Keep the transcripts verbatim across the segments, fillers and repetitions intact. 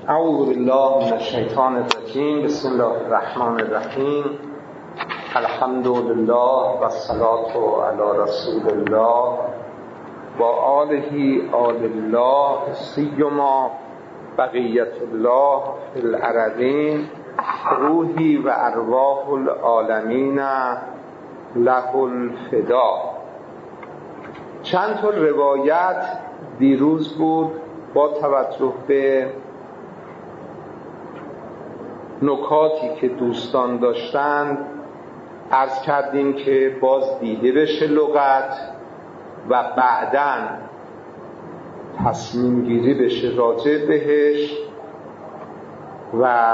اعوذ بالله من الشیطان الرجیم. بسم الله الرحمن الرحیم. الحمد لله و الصلاة علی رسول الله و آله آل الله سیما بقیت الله فی الارضین روحی و ارواح العالمین له الفدا. چند تا روایت دیروز بود با توجه به نکاتی که دوستان داشتند عرض کردیم که باز دیده بشه لغت و بعداً تصمیم گیری بشه راجع بهش. و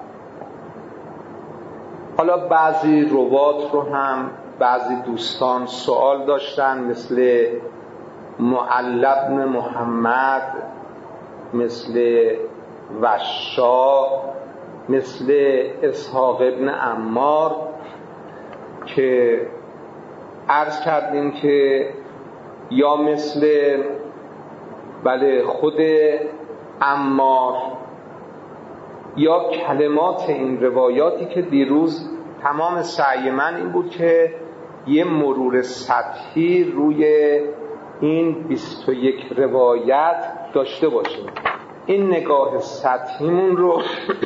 حالا بعضی روات رو هم بعضی دوستان سوال داشتن، مثل معلی بن محمد، مثل وشا، مثل اسحاق ابن عمار، که عرض کردیم که یا مثل بله خود عمار یا کلمات این روایاتی که دیروز تمام سعی من این بود که یه مرور سطحی روی این بیست و یک روایت داشته باشیم. این نگاه سطحیمون رو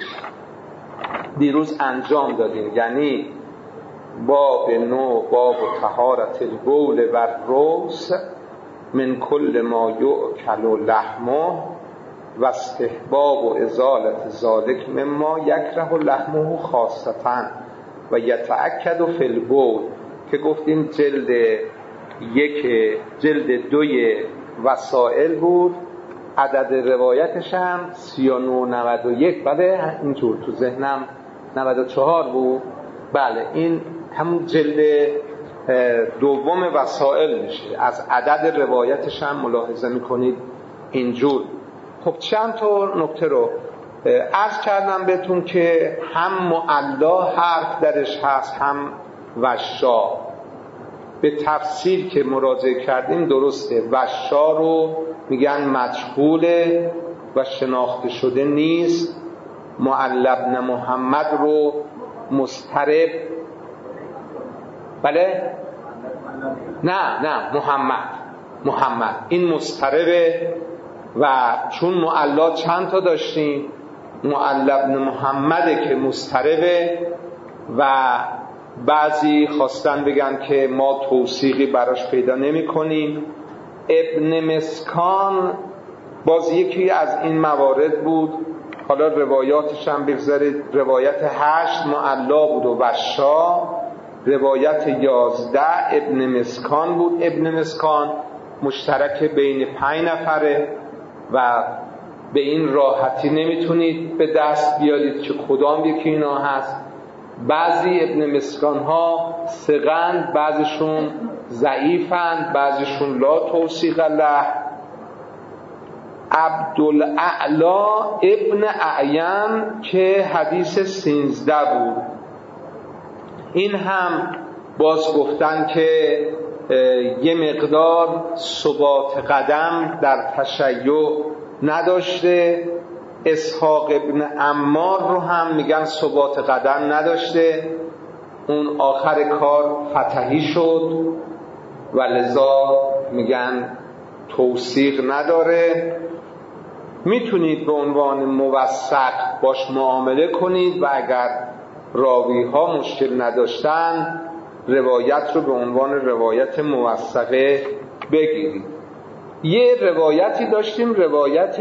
دیروز انجام دادیم، یعنی باب نو، باب طهارت البول و الروث من کل ما یؤکل لحمه و استحباب و ازالت ذالک مما یکره لحمه خاصتا و یتأکد فی البول، که گفتیم جلد یک جلد دوی وسائل بود. عدد روایتش هم سی و نه نود و یک، بله اینجور تو ذهنم نود و چهار بود. بله این همون جلد دوم وسائل میشه. از عدد روایتش هم ملاحظه میکنید اینجور. خب چند تا نکته رو عرض کردم بهتون که هم معلا حرف درش هست، هم وشا. به تفسیر که مراجعه کردیم درسته، وشا رو میگن مجهوله و شناخته شده نیست. معلی بن محمد رو مضطرب، بله نه نه محمد محمد این مضطربه. و چون معلا چند تا داشتیم، معلی بن محمده که مضطربه و بعضی خواستن بگن که ما توثیقی براش پیدا نمی کنیم. ابن مسکان باز یکی از این موارد بود. حالا روایاتش هم بگذارید، روایت هشت معلا بود و وشا، روایت یازده ابن مسکان بود. ابن مسکان مشترک بین پنج نفره و به این راحتی نمیتونید به دست بیارید که کدام یکی اینا هست. بعضی ابن مسکان ها ثقند، بعضیشون ضعیفند، بعضیشون لا توثیق له. عبدالاعلی ابن اعیم که حدیث سیزده بود، این هم باز گفتن که یه مقدار ثبات قدم در تشیع نداشته. اسحاق ابن عمار رو هم میگن ثبات قدم نداشته، اون آخر کار فتحی شد و لذا میگن توثیق نداره. میتونید به عنوان موثق باش معامله کنید و اگر راوی ها مشکل نداشتن روایت رو به عنوان روایت موثقه بگیرید. یه روایتی داشتیم، روایت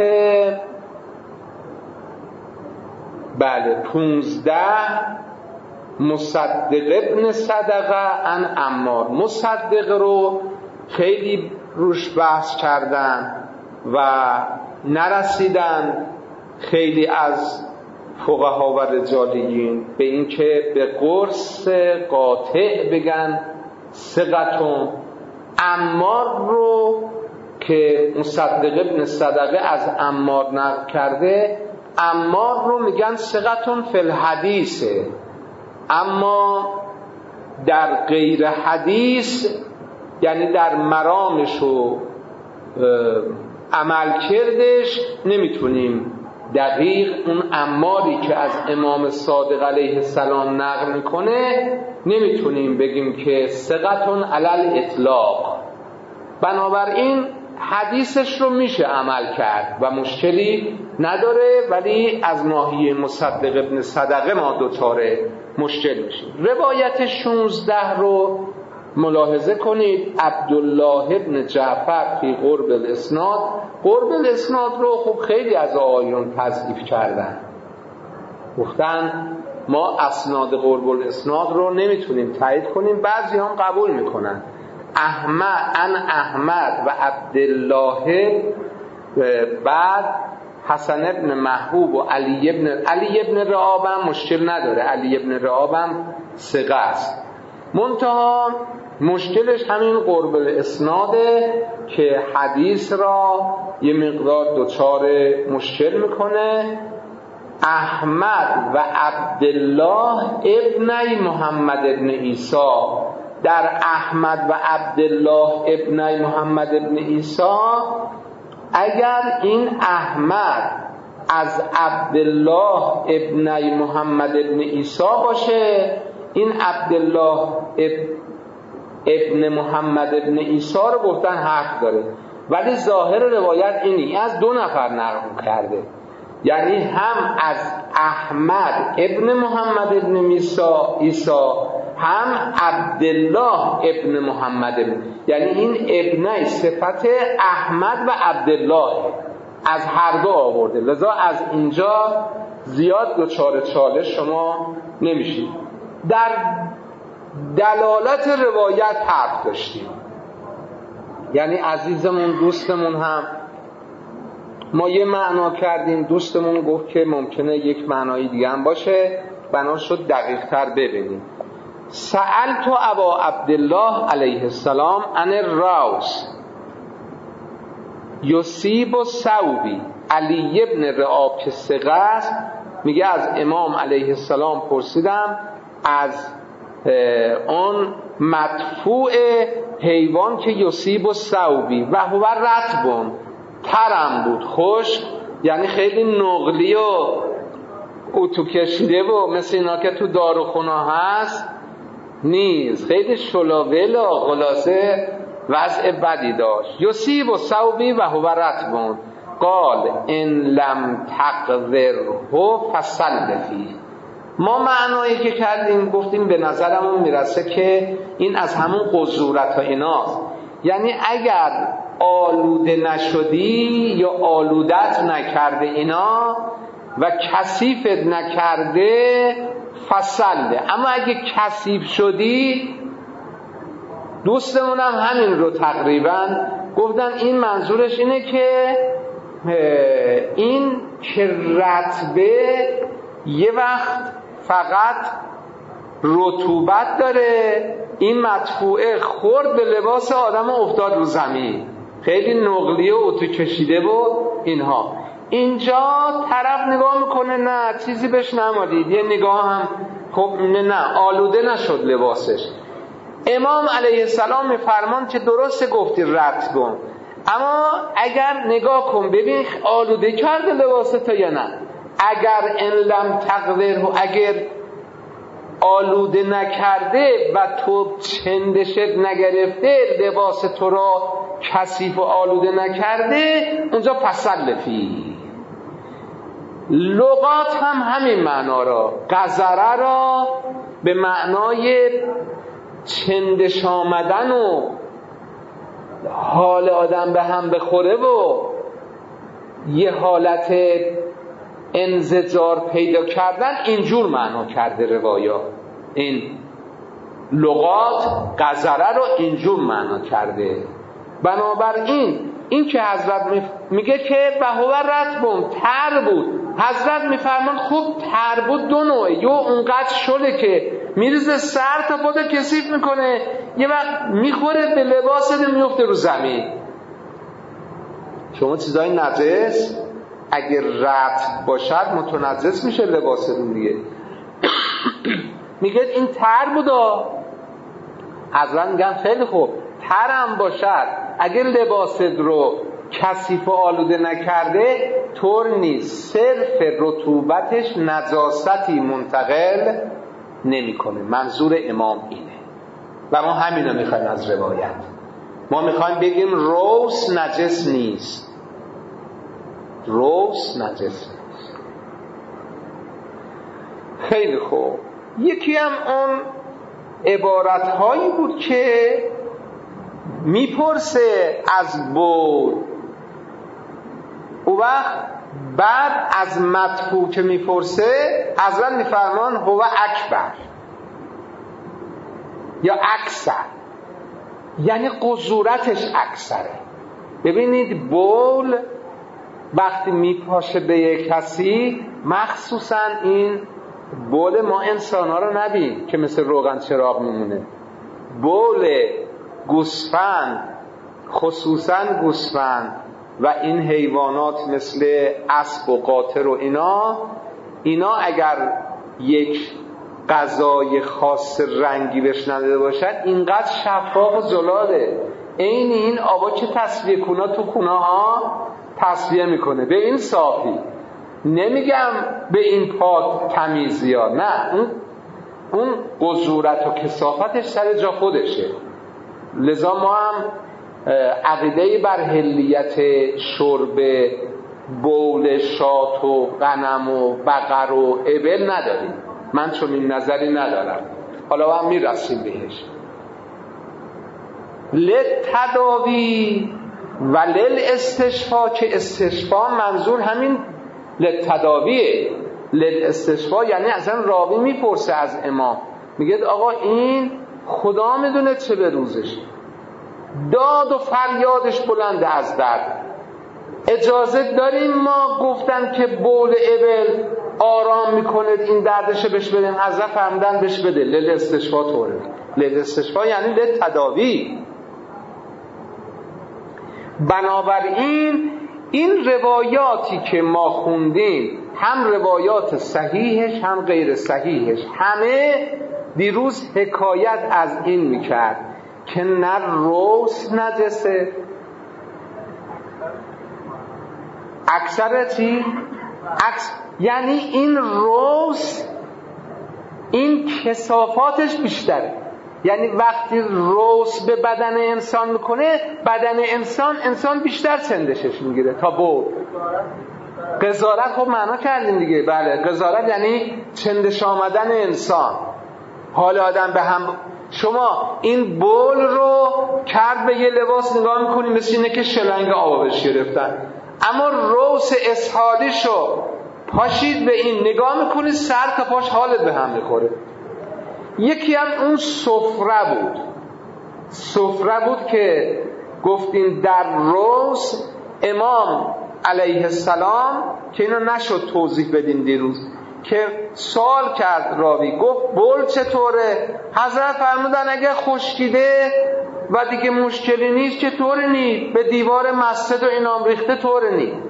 بله پونزده، مصدق ابن صدقه عن عمار. مصدق رو خیلی روش بحث کردن و نرسیدن خیلی از فقها و رجالیین به این که به قرص قاطع بگن ثقتون. عمار رو که مصدق ابن صدقه از عمار نقل کرده، عمار رو میگن ثقتون فی الحدیثه، اما در غیر حدیث یعنی در مرامش و عمل کردش نمیتونیم دقیق اون عماری که از امام صادق علیه السلام نقل میکنه نمیتونیم بگیم که ثقتون علی الاطلاق. بنابراین حدیثش رو میشه عمل کرد و مشکلی نداره، ولی از ناحیه مصدق ابن صدقه ما دوچار مشکل میشیم. روایت شانزده رو ملاحظه کنید. عبدالله ابن جعفر فی قرب الاسناد. قرب الاسناد رو خب خیلی از آیون تضعیف کردن، گفتن ما اسناد قرب الاسناد رو نمیتونیم تایید کنیم، بعضی هم قبول میکنن. احمد ان احمد و عبدالله، بعد حسن ابن محبوب و علی ابن علی ابن رعاب هم مشکل نداره، علی ابن رعاب هم ثقه است، منتها مشکلش همین قرب الاسناده که حدیث را یه مقدار دوچار مشکل میکنه. احمد و عبدالله ابنی محمد ابن عیسی، در احمد و عبدالله ابنی محمد ابن عیسی اگر این احمد از عبدالله ابنی محمد ابن عیسی باشه، این عبدالله ابن محمد ابن عیسی رو گفتن حق داره، ولی ظاهر روایت اینی از دو نفر نقل کرده، یعنی هم از احمد ابن محمد ابن عیسی هم عبدالله ابن محمد ابن، یعنی این ابنی صفت احمد و عبدالله از هر دو آورده، لذا از اینجا زیاد دچار چالش شما نمیشید. در دلالت روایت حرف داشتیم، یعنی عزیزمون دوستمون هم ما یه معنا کردیم، دوستمون گفت که ممکنه یک معنای دیگه هم باشه، بنا شد دقیق تر ببینیم. سألت ابا عبدالله علیه السلام عن الروس یصیب الثوبی. علی ابن رعاب که ثقه است میگه از امام علیه السلام پرسیدم از اون مدفوع حیوان که یصیب الثوبی و هو رطب، ترم بود، خشک، یعنی خیلی نقلی و اتو کشیده و مثل اینا که تو داروخونه هست نیست، خیلی شلاول و خلاصه وضع بدی داشت. یصیب الثوبی و هو رطب قال ان لم تقذره فصل فیه. ما معنایی که کردیم گفتیم به نظرمون میرسه که این از همون قذورت ها ایناست، یعنی اگر آلوده نشدی یا آلودت نکرده اینا و کثیفت نکرده فصله، اما اگه کثیف شدی، دوستمون هم همین رو تقریبا گفتن این منظورش اینه که این که رطبه یه وقت فقط رطوبت داره، این مدفوعه خورد به لباس آدم افتاد رو زمین، خیلی نقلیه و اتو کشیده و اینها. اینجا طرف نگاه میکنه نه چیزی بهش نمادید، یه نگاه هم خب نه, نه آلوده نشد لباسش. امام علیه السلام میفرمان که درست گفتی رطب، اما اگر نگاه کن ببین آلوده کرده لباس تو یا نه. اگر ان لم تقذره، اگر آلوده نکرده و تو چندشت نگرفته، لباس تو را کثیف و آلوده نکرده، اونجا فصل فی. لغات هم همین معنا را، قذره را به معنای چندش آمدن و حال آدم به هم بخوره و یه حالت انزجار پیدا کردن، اینجور معنا کرده روایات. این لغات قذره رو اینجور معنا کرده. بنابراین این که حضرت میگه که و هو رطب، تر بود، حضرت میفرمان خوب تر بود دو نوعه، یا اونقدر شده که میریزه سر تا خود کثیف میکنه، یه وقت میخوره به لباست میفته رو زمین. شما چیزای نجس اگر رطب باشد متنجس میشه لباستون دیگه. میگه این تر بودا، حضرت میگن خیلی خوب ترم باشد، اگر لباست رو کثیف و آلوده نکرده طور نیست، صرف رطوبتش نجاستی منتقل نمیکنه. منظور امام اینه و ما همینو میخوایم از روایت. ما میخوایم بگیم روس نجس نیست، روس نجس نیست. خیلی خوب. یکی هم اون عبارت هایی بود که میپرسه از بول، او وقت بعد از مدفوع که میپرسه اصلا میفرمان هو اکبر یا اکثر، یعنی قذورتش اکثره. ببینید بول وقتی میپاشه به یک کسی، مخصوصا این بول ما انسان ها رو نبین که مثل روغن چراغ میمونه، بول گوسفند، خصوصا گوسفند و این حیوانات مثل اسب و قاطر و اینا اینا اگر یک غذای خاص رنگی بهش نداده باشن اینقدر شفاف و زلاله، این این آبا که تصفیه کنا تو خونه ها تصفیه میکنه، به این صافی. نمیگم به این پاک تمیزی ها، نه، اون اون قذورت و کثافتش سر جا خودشه. لذا ما هم عقیده‌ای بر حلیت شرب بول شات و غنم و بقر و ابل نداریم. من چون این نظری ندارم، حالا هم میرسیم بهش. للتداوی و للاستشفا، که استشفا منظور همین للتداویه. للاستشفا یعنی اصلا راوی میپرسه از امام، میگه آقا این خدا میدونه چه به روزش، داد و فریادش بلنده از درد، اجازه داریم ما گفتن که بول ابل آرام میکنه این دردشه بهش بدیم؟ حضرت فرمودن بهش بده. للاستشفا طوره. للاستشفا یعنی للتداوی. بنابراین این روایاتی که ما خوندیم، هم روایات صحیحش هم غیر صحیحش، همه دیروز حکایت از این میکرد که نه روس نجسه، اکثر چی؟ اکس... یعنی این روس این کثافاتش بیشتره، یعنی وقتی روس به بدن انسان میکنه، بدن انسان انسان بیشتر چندشش میگیره تا بول. قذارت خب معنا کردیم دیگه، بله، قذارت یعنی چندش آمدن انسان، حال آدم به هم. شما این بول رو کرد به یه لباس نگاه میکنی مثل اینه که شلنگ آب بهش گرفتن، اما روس اسهالیشو پاشید به این نگاه میکنی سر تا پاش حالت به هم میخوره. یکی هم اون سفره بود، سفره بود که گفتیم در روز امام علیه السلام، که اینو نشد توضیح بدیم دیروز، که سوال کرد راوی، گفت بول چطوره؟ حضرت فرمودن اگه خشکیده و دیگه مشکلی نیست چطوری نیست؟ به دیوار مسجد و اینام ریخته طوری نیست.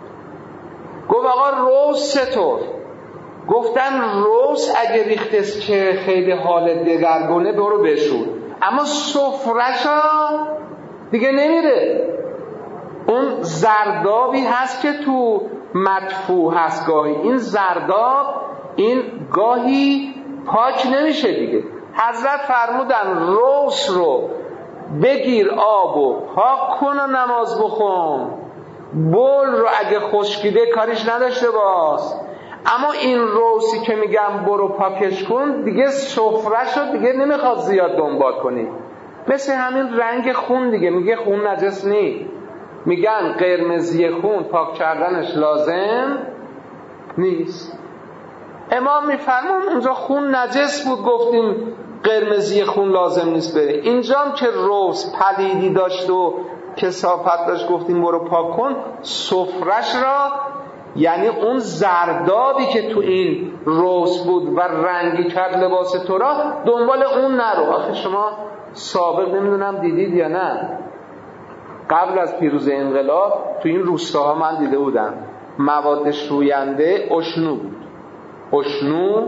گفت آقا روز چطور؟ گفتن روز اگه ریخته که خیلی حال دگرگونه برو بشور، اما سفره‌شا دیگه نمیره. اون زردابی هست که تو مدفوع هست گاهی، این زرداب این گاهی پاک نمیشه دیگه. حضرت فرمودن روز رو بگیر آب و پاک کن و نماز بخون، بول رو اگه خشکیده کاریش نداشته باش، اما این روسی که میگم برو پاکش کن دیگه سفره شد، دیگه نمیخواد زیاد دنبال کنی. مثل همین رنگ خون دیگه، میگه خون نجس نی، میگن قرمزی خون پاک کردنش لازم نیست. امام میفرمون اونجا خون نجس بود گفتیم قرمزی خون لازم نیست بره، اینجام که روز پلیدی داشت و کثافت داشت گفتیم برو پاک کن، سفرش را یعنی اون زردابی که تو این روز بود و رنگی کرد لباس تو را، دنبال اون نرو. آخه شما سابق نمیدونم دیدید یا نه، قبل از پیروز انقلاب تو این روستاها من دیده بودم مواد شوینده اشنو بود. اشنو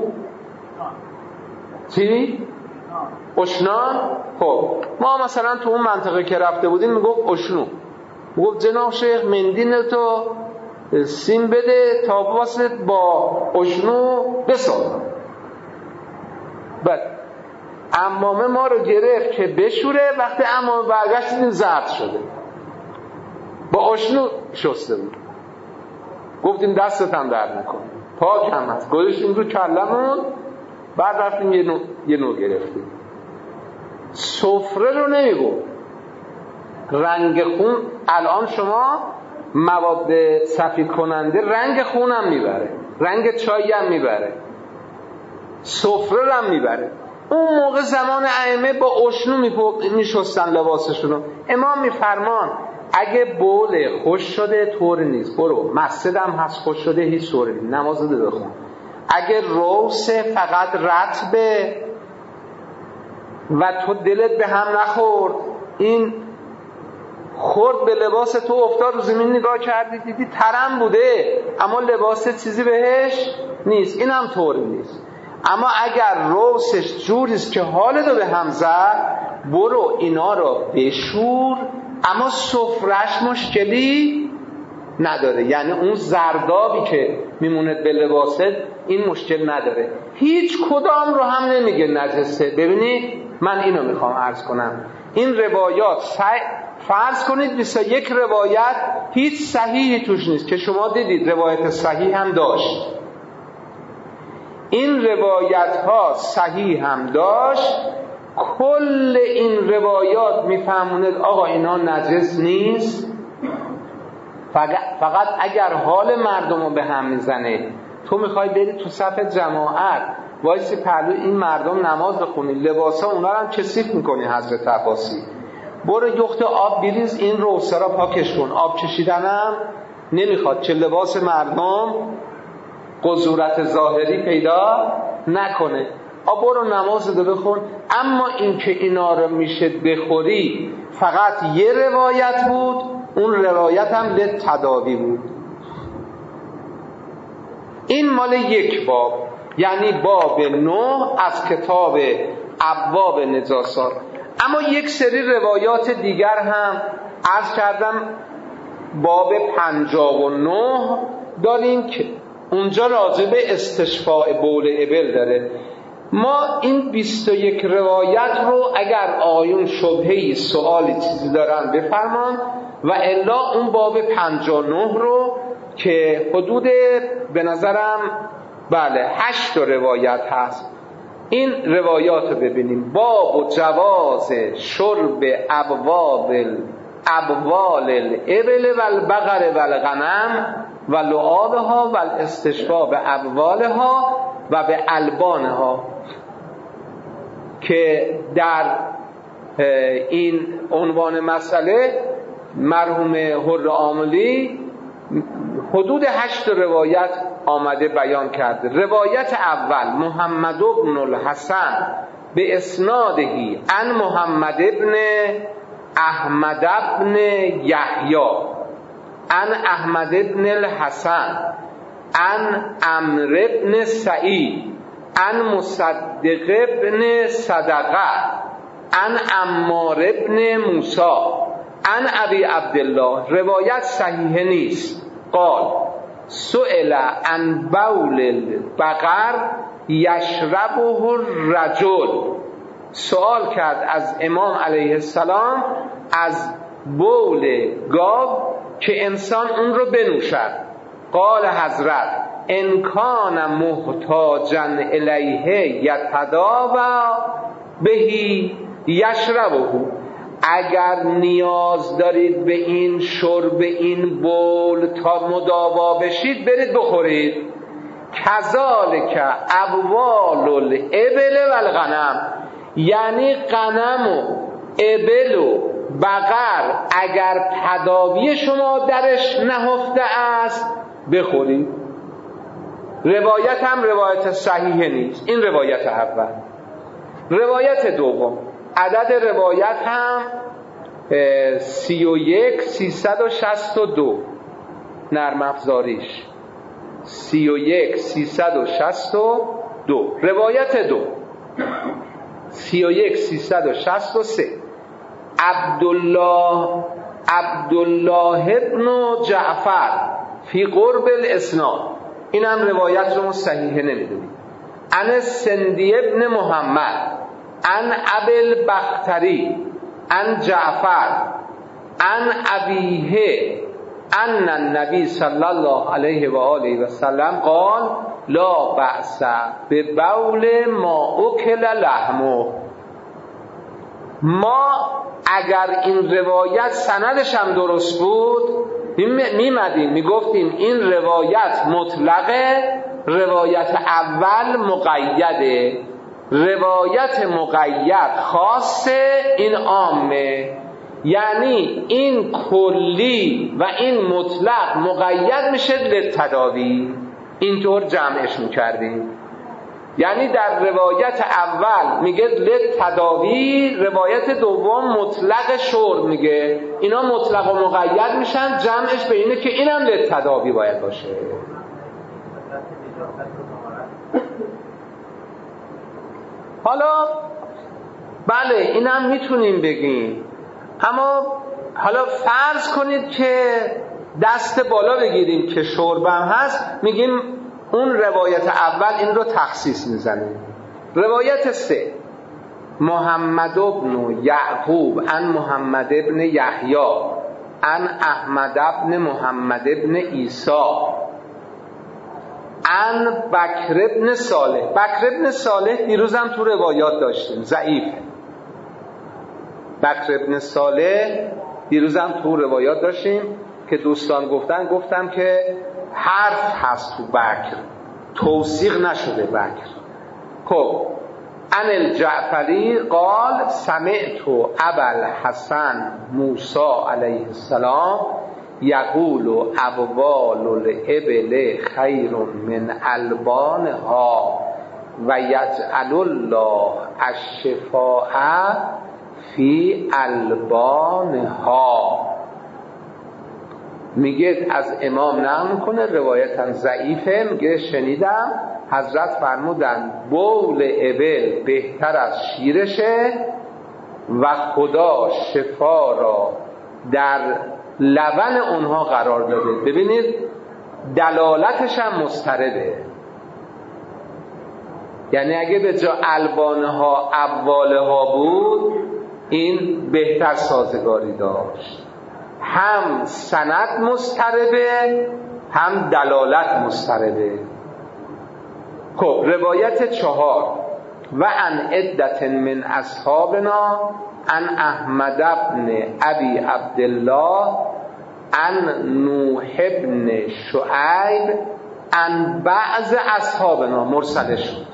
چی؟ اشنان. خب ما مثلا تو اون منطقه که رفته بودیم میگفت اشنو، میگفت جناب شیخ مندین تو سیم بده تا واسه با اشنو بسازم. بعد عمامه ما رو گرفت که بشوره، وقتی عمامه برگشت دیدیم زرد شده، با اشنو شسته بود. گفتیم دستت هم درد نکنه، پاک هم هست، گذاشتیم رو کلمون، بعد رفتیم یه نوع, یه نوع گرفتیم. سفره رو نمیگو رنگ خون، الان شما مواد سفید کننده رنگ خون هم میبره، رنگ چای هم میبره، سفره هم میبره. اون موقع زمان ائمه با اشنو میشستن لباسشونو. امام میفرمان اگه بول خوش شده طور نیست، برو مسجد هم هست خوش شده هیچ طوری نیست، نماز ده بخون. اگه روس فقط رطبه و تو دلت به هم نخورد، این خورد به لباس تو افتاد رو زمین، نگاه کردی دیدی ترم بوده اما لباس چیزی بهش نیست، این هم طوری نیست. اما اگر روسش جوریست که حالتو به هم زد، برو اینا رو بشور، اما سفرش مشکلی نداره، یعنی اون زردابی که میموند به لباست این مشکل نداره، هیچ کدام رو هم نمیگه نجسه. ببینید من اینو میخوام عرض کنم، این روایات سعی فرض کنید بیست و یک روایت هیچ صحیحی توش نیست که شما دیدید روایت صحیح هم داشت، این روایت ها صحیح هم داشت، کل این روایات میفهموند آقا اینا نجس نیست، فقط, فقط اگر حال مردم رو به هم میزنه، تو میخوای بری تو صف جماعت وایسی پهلو این مردم نماز بخونی، لباسا اونا رو هم کثیف میکنی حضرت عباسی، برو یخت آب بریز این روسه را پاکش کن، آب کشیدنم نمیخواد که لباس مردم قذورت ظاهری پیدا نکنه، آ برو نماز رو بخون. اما این که اینا رو میشه بخوری فقط یه روایت بود، اون روایت هم للتداوی بود. این مال یک باب، یعنی باب نه از کتاب ابواب نجاسات. اما یک سری روایات دیگر هم عرض کردم باب پنجاه و نه داریم که اونجا راجع به استشفاء بول ابل داره. ما این بیست و یک روایت رو اگر آیون شبهه‌ای سوالی چیزی دارن بفرمان، و الا اون باب پنجاه و نه رو که حدود به نظرم بله هشت روایت هست، این روایات رو ببینیم. باب و جواز شرب ابوال ابوال الابل و البقر و الغنم و لعابها و الاستشفاء به ابوالها و به البانها، که در این عنوان مسئله مرحوم حر عاملی حدود هشت روایت آمده بیان کرده. روایت اول محمد بن الحسن به اسنادهی عن محمد ابن احمد ابن یحیی عن احمد ابن الحسن عن عمرو ابن سعید عن مصدق ابن صدقه عن عمار ابن موسی عن ابی عبدالله. روایت صحیح نیست. قال سئل عن بول البقر یشربه الرجل، سوال کرد از امام علیه السلام از بول گاو که انسان اون رو بنوشد. قال حضرت ان کان محتاجا الیه یتداوی بهی یشربه، اگر نیاز دارید به این شرب این بول تا مداوا بشید برید بخورید. کذالک ابوال الابل و الغنم، یعنی غنم و ابل و بقر اگر تداوی شما درش نهفته است بخورید. روایت هم روایت صحیح نیست. این روایت اول. روایت دوم، عدد روایت هم سی و یک سیصد و شصت و دو، نرم افزاریش سی و یک سیصد و شصت و دو. روایت دو سی و یک سیصد و شصت و سه. عبدالله عبدالله ابن جعفر فی قرب الاسناد، این هم روایت رو صحیحه نمیدونیم. ان سندی ابن محمد ان ابل بختری ان جعفر ان ابیه ان النبی صلی الله علیه و آله و سلم قال لا بأس ببول ما اکل لحمه. ما اگر این روایت سندش هم درست بود میمدیم میگفتیم این روایت مطلقه، روایت اول مقیده، روایت مقید خاصه، این عامه. یعنی این کلی و این مطلق مقید میشه للتداوی، اینطور جمعش میکردیم. یعنی در روایت اول میگه للتداوی، روایت دوم مطلق شرب میگه، اینا مطلق و مقید میشن، جمعش به اینه که اینم للتداوی باید باشه. حالا بله اینم میتونیم بگیم، اما حالا فرض کنید که دست بالا بگیریم که شربم هست، میگیم اون روایت اول این رو تخصیص میزنیم. روایت سه، محمد ابن یعقوب ان محمد ابن یحیی ان احمد ابن محمد ابن عیسی ان بکر ابن صالح. بکر ابن صالح دیروز هم تو روایات داشتیم، ضعیفه. بکر ابن صالح دیروز هم تو روایات داشتیم که دوستان گفتن، گفتم که حرف هست تو بکر، توثیق نشده بکر. خب ان الجعفری قال سمعت ابوالحسن موسی علیه السلام یقول ابوال الابل خیر من البانها و یجعل الله الشفاء فی البانها. میگه از امام نقل میکنه، روایتا ضعیفه، میگه شنیدم حضرت فرمودن بول ابل بهتر از شیرشه و خدا شفا را در لبن اونها قرار داده. ببینید دلالتش هم مسترده، یعنی اگه به جا البانه ها ابواله ها بود این بهتر سازگاری داشت. هم سند مسترده هم دلالت مسترده. خب روایت چهار، و ان عدت من اصحابنا ان احمد ابن ابی عبدالله ان نوح ابن شعیب ان بعض اصحابنا مرسل شد،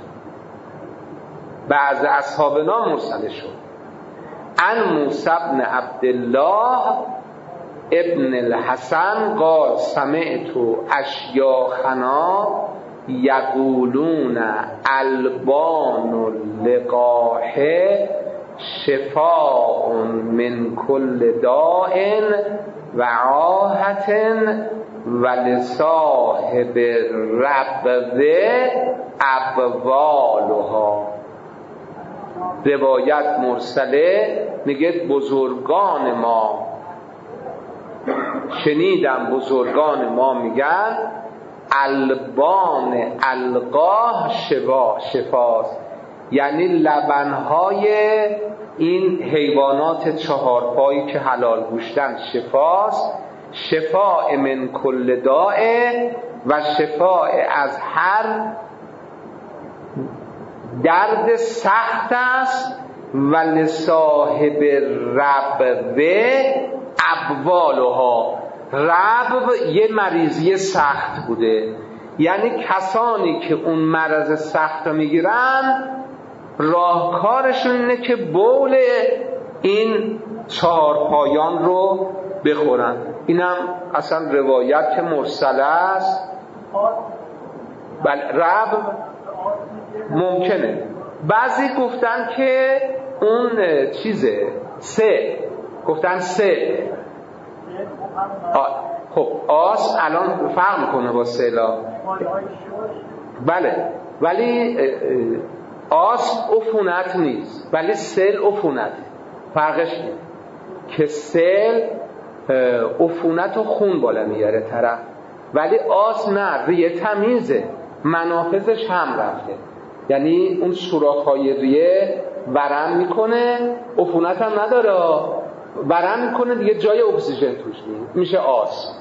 بعض اصحابنا مرسل شد، ان موسی ابن عبدالله ابن الحسن قال سمعت اشیاخنا یقولون البان اللقاح شفاء من کل داء و عاهت و لصاحب ربوه ابوالها. روایت مرسله، میگه بزرگان ما، شنیدم بزرگان ما میگن البان القاح شفا شفاست، یعنی لبنهای این حیوانات چهارپایی که حلال گوشتن شفاست، شفاء من کل داء و شفاء از هر درد سخت است، و لصاحب ربوه ابوالها. ربو یه مریضی سخت بوده، یعنی کسانی که اون مرض سخت رو میگیرن راهکارشون اینه که بول این چهار پایان رو بخورن. اینم اصلا روایت که مرسله است. بله ربو ممکنه، بعضی گفتن که اون چیزه سه، گفتن سه. خب آس الان فرق میکنه با سیلا، بله، ولی آس عفونت نیست، ولی سیل عفونت. فرقش اینه که سیل عفونت و خون بالا میاره طرف، ولی آس نه، ریه تمیزه، منافذش هم رفته، یعنی اون سوراخ‌های ریه ورم میکنه، عفونت هم نداره، ورم میکنه دیگه، جای اکسیژن توش نیست، میشه آس،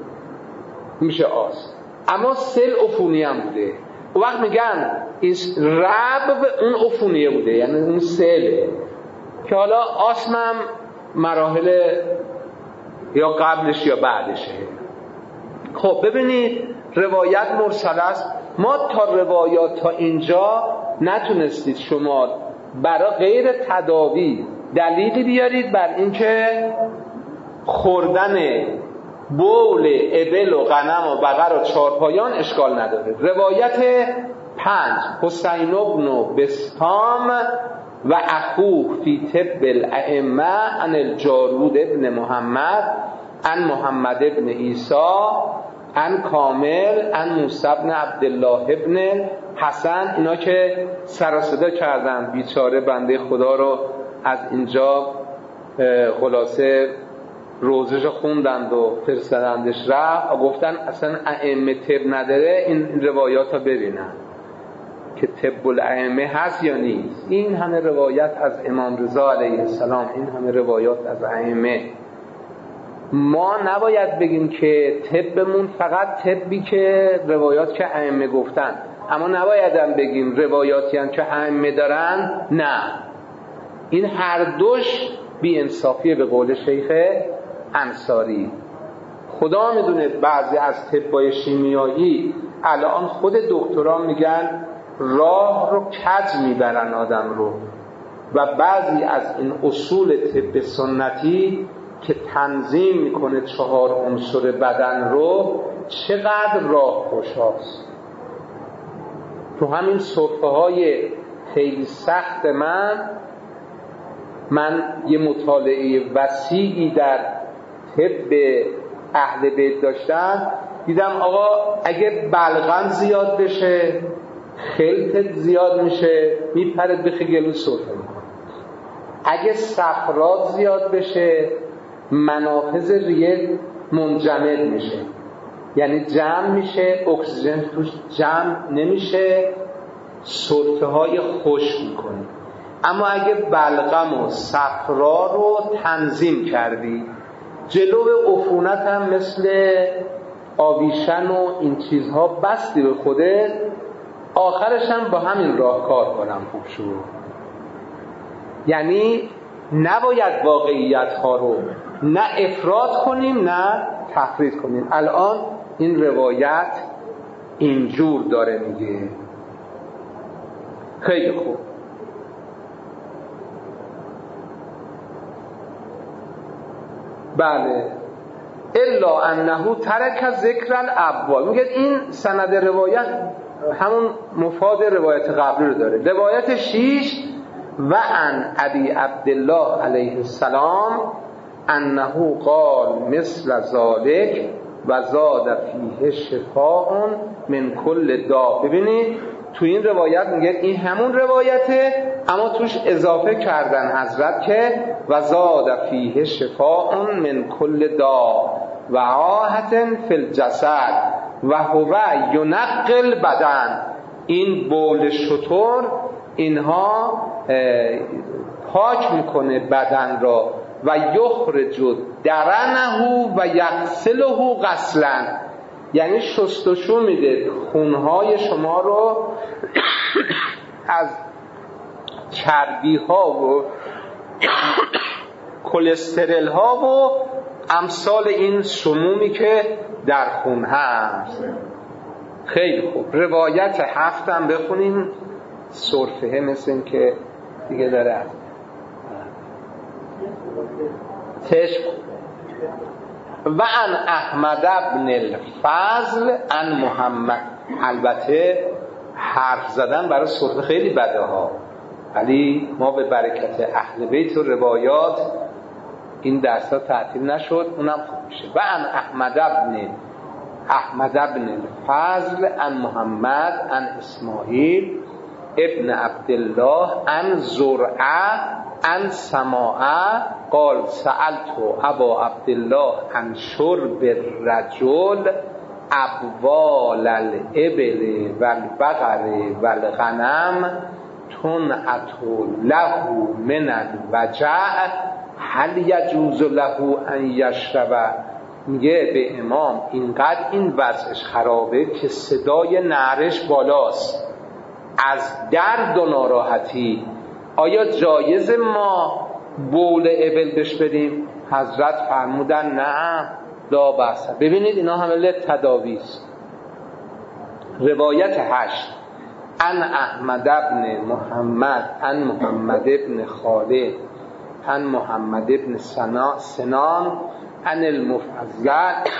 میشه آس. اما سل عفونی هم بوده، اون وقت میگن این رب اون عفونیه بوده، یعنی اون سله، که حالا آسم هم مراحل یا قبلش یا بعدشه. خب ببینید روایت مرسل است. ما تا روایات تا اینجا نتونستید شما برای غیر تداوی دلیلی بیارید بر اینکه خوردن بول ابل و غنم و بقر و چارپایان اشکال نداره. روایت پنج، حسین بن بسطام و اخوه فی طب الائمه عن الجارود ابن محمد عن محمد ابن عیسی عن کامل عن موسی بن عبدالله ابن حسن. اینا که سر و صدا کردن بیچاره بنده خدا رو از اینجا خلاصه روزش خوندند و فرستادندش رفت و گفتن اصلا ائمه طب نداره، این روایات رو ببینن که طب الائمه هست یا نیست. این همه روایت از امام رضا علیه السلام، این همه روایات از ائمه. ما نباید بگیم که طبمون فقط طبی که روایات که ائمه گفتن، اما نباید هم بگیم روایاتی هم که ائمه دارن. نه، این هر دوش بی انصافیه به قول شیخ انصاری. خدا میدونه بعضی از طبای شیمیایی الان خود دکترا میگن راه رو کج میبرن آدم رو، و بعضی از این اصول طب سنتی که تنظیم میکنه چهار عنصر بدن رو چقدر راه خوشاست. تو همین صفحه های خیلی سخت من من یه مطالعه وسیعی در طب اهل بیت داشتم، دیدم آقا اگه بلغم زیاد بشه، خلطت زیاد میشه، میپرد به گلو سرفه میکنه. اگه صفرات زیاد بشه، منافذ ریه منجمد میشه، یعنی جمع میشه، اکسیژن توش جمع نمیشه، سرفه های خشک میکنه. اما اگه بلغم و صفرا رو تنظیم کردی، جلو عفونت هم مثل آویشن و این چیزها بستی به خودت، آخرش هم با همین راه کار کنم خوب شو. یعنی نباید واقعیت ها رو نه افراد کنیم نه تفرید کنیم. الان این روایت اینجور داره میگه. خیلی خوب. بله، الا انه ترک ذکر الابواب. میگه این سند روایت همون مفاد روایت قبلی رو داره. روایت شیش، و عن ابی عبدالله علیه السلام انه قال مثل ذالک و زاد فیه شفاء من کل داء. ببینید تو این روایت میگه این همون روایته، اما توش اضافه کردن حضرت که و زاد فیه شفاء من کل داء و عاهة فی الجسد و هو ینقل بدن. این بول شتر اینها پاک میکنه بدن را و یخرج درنه و یغسله غسلا، یعنی شستشو میده خونهای شما رو از چربی ها و کلسترول ها و امثال این سمومی که در خون هست. خیلی خوب. روایت هفتم بخونیم، صرفه مثل این که دیگه داره هست تشق. و عن احمد بن الفضل عن محمد. البته حرف زدن برای صرفه خیلی بده ها، ولی ما به برکت اهل بیت و روایات این درس ها تعطیل نشد، اونم خوب میشه. و عن احمد بن احمد بن الفضل عن محمد عن اسماعیل ابن عبدالله عن زرعه عن سماعه قال سألت ابا عبدالله عن شرب الرجل ابوال الابل و البقر و الغنم تنعت له من الوجع هل یجوز له ان یشرب. میگه به امام اینقدر این وضعش خرابه که صدای نعرش بالاست از درد و ناراحتی، آیا جایز ما بول ابل بش بدیم؟ حضرت فرمودن نه لا بأس. ببینید اینا همه تداویست. روایت هشت ان احمد ابن محمد ان محمد ابن خالد ان محمد ابن سنان ان المفضل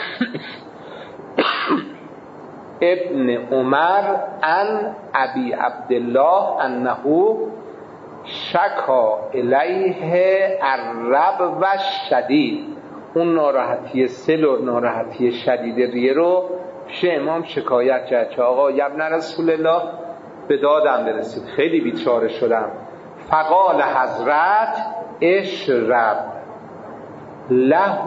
ابن عمر ان ابی عبدالله انه شکا الیه الرب و شدید، اون ناراحتی سل و ناراحتی شدید ریه رو پیش امام شکایت کرد که آقا ابن رسول الله به دادم برسید، خیلی بیچاره شدم. فقال حضرت اشرب له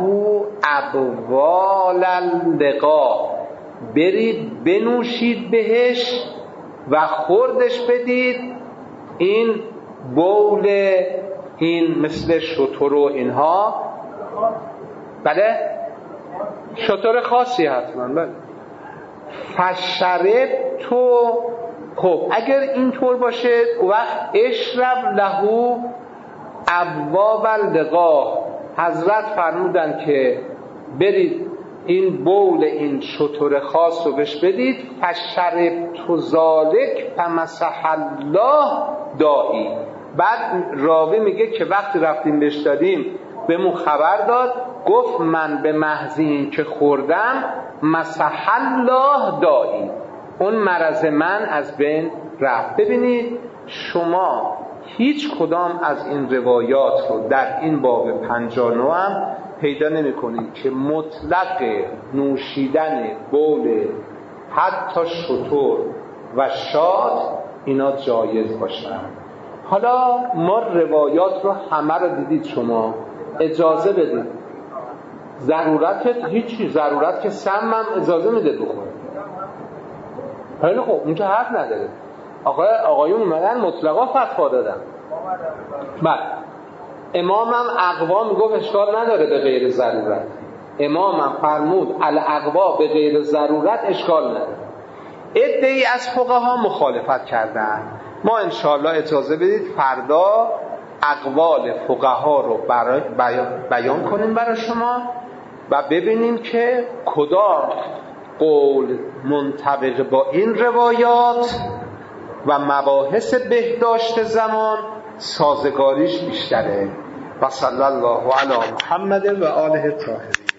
ابوال اللقا، برید بنوشید بهش و خوردش بدید این بول این مثل شتر و اینها. بله شتر خاصی حتما. بله فشرب تو. خب اگر اینطور باشه وقت اشرب له ابواب اللقا، حضرت فرمودن که برید این بول این شتر خاص رو بهش بدید. فشرب تو ذالک فمسح الله دائی. بعد راوی میگه که وقتی رفتیم بهش دادیم بهمون خبر داد، گفت من به محض این که خوردم مسح الله دائی، اون مرض من از بین رفت. ببینید شما هیچ کدام از این روایات رو در این باب پنجاه و نه هم پیدا نمی کنید که مطلق نوشیدن بول حتی شتر و شاد اینا جایز باشن. حالا ما روایات رو همه رو دیدید، شما اجازه بدید، ضرورت هیچی، ضرورت که سم هم اجازه میده بخوره. خیلی خوب اون که حرف نداره. آقای آقایون اومدن مطلقا فتوا دادن. بعد امام هم اقوا میگفت اشکال نداره به غیر ضرورت. امام هم فرمود الاقوا به غیر ضرورت اشکال نداره. عده‌ای از فقها مخالفت کردن. ما انشاءالله اجازه بدید فردا اقوال فقها رو برای بیان, بیان کنیم برای شما و ببینیم که کدام قول منطبق با این روایات و مباحث بهداشت زمان سازگاریش بیشتره. و صلی الله علی محمد و آله الطاهرین.